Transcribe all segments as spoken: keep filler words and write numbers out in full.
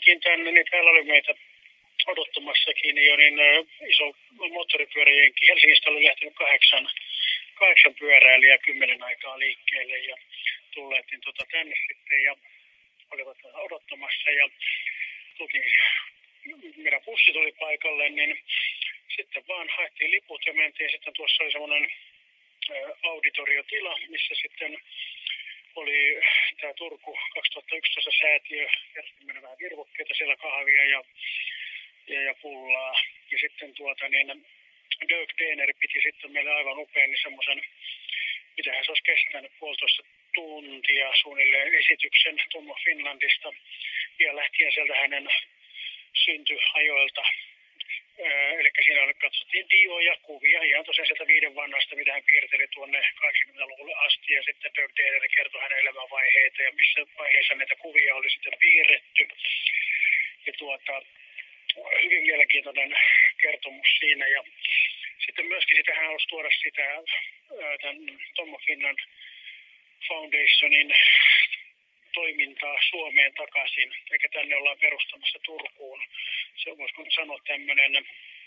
tultiin tänne, niin täällä oli meitä odottamassakin jo niin iso moottoripyöräjenki. Helsingistä oli lähtenyt kahdeksan, kahdeksan pyöräilijää kymmenen aikaa liikkeelle ja tulleet niin tota, tänne sitten ja olivat odottamassa ja tultiin, meidän bussi tuli paikalle, niin sitten vaan haettiin liput ja mentiin sitten, tuossa oli semmoinen auditoriotila, missä sitten oli tämä Turku kaksituhattayksitoista säätiö, järjestettiin vähän virvokkeita, siellä kahvia ja, ja, ja pullaa. Ja sitten tuota niin, Dirk Dener piti sitten meille aivan upean niin semmoisen, mitähän se olisi kestänyt puolitoista tuntia suunnilleen esityksen Tommo Finlandista. Ja lähtien sieltä hänen syntyajoilta. Eli siinä oli, katsottiin dioja, kuvia, ihan tosiaan sieltä viiden vanhasta, mitä hän piirteli tuonne kahdeksankymmentäluvulle asti. Ja sitten Dirk Dener kertoi hänen elämänvaiheita ja missä vaiheessa näitä kuvia oli sitten piirretty. Ja tuota, hyvin mielenkiintoinen kertomus siinä. Ja sitten myöskin sitä hän halusi tuoda sitä tämän Tommo Finland Foundationin toimintaa Suomeen takaisin, eikä tänne ollaan perustamassa Turkuun. Se on, voisiko sanoa, tämmöinen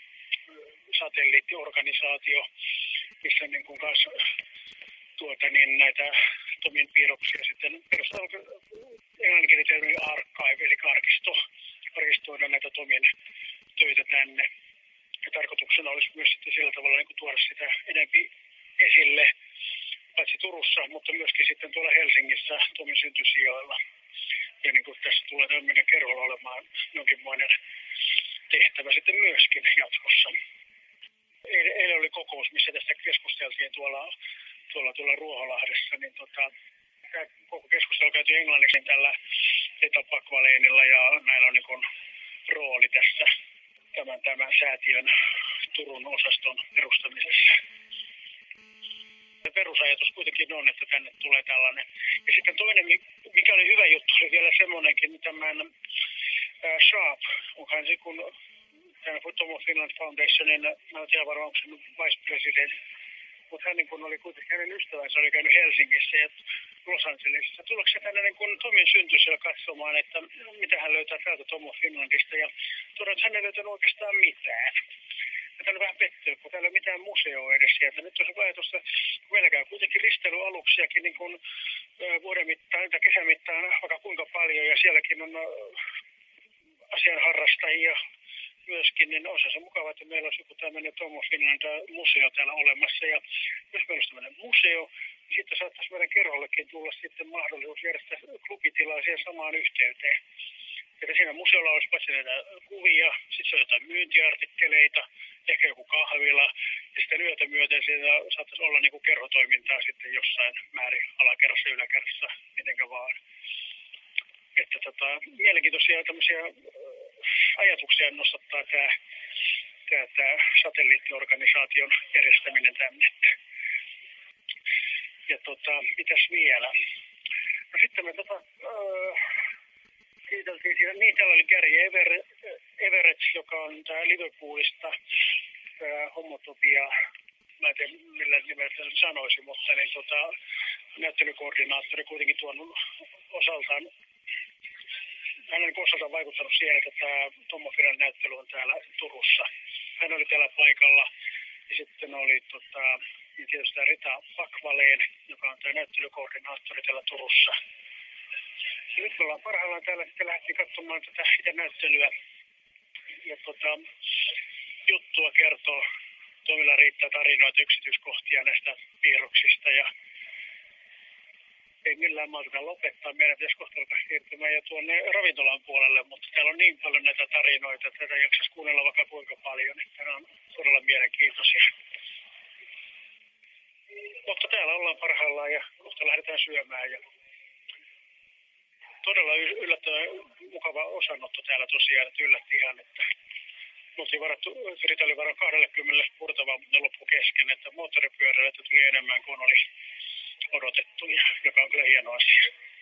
satelliittiorganisaatio, missä niin kuin kanssa tuota, niin näitä Tomin piirroksia sitten perustetaan englanninkielinen termi archive, eli arkisto, arkistoida näitä Tomin töitä tänne. Ja tarkoituksena olisi myös sitten sillä tavalla niin kuin tuoda sitä enemmän esille, paitsi Turussa, mutta myöskin sitten tuolla Helsingissä Tomin syntysijoilla. Ja niin kuin tässä tulee tämmöinen kerholla olemaan jonkinlainen tehtävä sitten myöskin jatkossa. Eilen oli kokous, missä tästä keskusteltiin tuolla, tuolla, tuolla Ruoholahdessa, niin tota, tämä koko keskustelu käytiin englanniksi tällä Eta Pakvaleenilla ja näillä on niin kuin rooli tässä tämän, tämän säätiön Turun osaston perustamisessa. Perusajatus kuitenkin on, että tänne tulee tällainen. Ja sitten toinen, mikä oli hyvä juttu, oli vielä semmoinenkin, tämän äh, Sharp, onhan se kun tämän Tommo Finland Foundationin, mä en tiedä varmaan, onko se vice president, mutta hän niin kun oli kuitenkin, hänen ystävänsä oli käynyt Helsingissä ja Los Angelesissa. Tuliko se tänne niin kun Tomin syntyisellä katsomaan, että mitä hän löytää täältä Tommo Finlandista ja todella, että hän ei löytänyt oikeastaan mitään. Ja täällä vähän pettyy, kun täällä ei ole mitään museoa edes sieltä. Nyt on se ajatusta, kun meillä käy kuitenkin risteilyaluksiakin niin kuin vuoden mittaan tai kesän mittaan vaikka kuinka paljon. Ja sielläkin on asianharrastajia myöskin, niin olisi se mukava, että meillä olisi joku tämmöinen Tommo Finland-museo täällä olemassa. Ja jos meillä olisi tämmöinen museo, niin sitten saattaisi meidän kerhollekin tulla sitten mahdollisuus järjestää klubitilaa siihen samaan yhteyteen. Että siinä museolla olisi paitsi näitä kuvia, sitten se on jotain myyntiartikkeleita, ehkä joku kahvila, ja sitten yötä myöten siinä saattaisi olla niin kuin kerhotoimintaa sitten jossain määrin alakerrassa, yläkerrassa, mitenkä vaan. Että tota, mielenkiintoisia tämmöisiä ajatuksia nostattaa tämä, tämä, tämä satelliittiorganisaation järjestäminen tänne. Ja tota, mitäs vielä? No sitten me tota... Äh, kiiteltiin siinä. Niin, täällä oli Gary Everett, Everett, joka on tää Liverpoolista, tää homotopia, mä en tiedä millä nimellä se nyt sanoisi, mutta niin, tota, näyttelykoordinaattori kuitenkin tuonut osaltaan, hän on osaltaan vaikuttanut siihen, että tämä Tommo Finland näyttely on täällä Turussa. Hän oli täällä paikalla ja sitten oli tota, niin tietysti tämä Rita Pakvaleen, joka on tämä näyttelykoordinaattori täällä Turussa. Ja nyt me ollaan parhaillaan täällä, sitten lähdettiin katsomaan tätä itse näyttelyä. Ja tota, juttua kertoo. Tomilla riittää tarinoita, yksityiskohtia näistä piirroksista. Ja ei millään malta lopettaa. Meidän pitäisi kohta alkaa siirtymään jo tuonne ravintolan puolelle, mutta täällä on niin paljon näitä tarinoita, että tätä jaksaisi kuunnella vaikka kuinka paljon. Että nämä on todella mielenkiintoisia. Mutta täällä ollaan parhaillaan ja kohta lähdetään syömään. Ja todella yllättävän mukava osanotto täällä tosiaan, että yllätti ihan, että me oltiin varattu, Rita oli varan kaksikymmentä purtavaa, mutta ne loppu kesken, että moottoripyöräilijöitä tuli enemmän kuin oli odotettu, joka on kyllä hieno asia.